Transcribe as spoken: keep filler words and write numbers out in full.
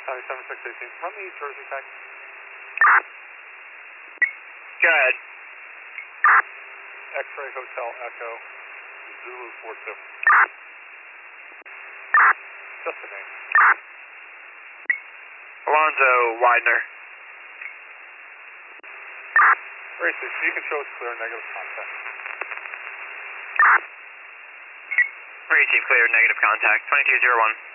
seventy-seven six eighteen. Run the Jersey tag. Go ahead. X-ray Hotel Echo, Zulu four two. Just the name. Alonzo Widener. Racing, you can show us clear negative contact. Receive clear negative contact, twenty-two zero one.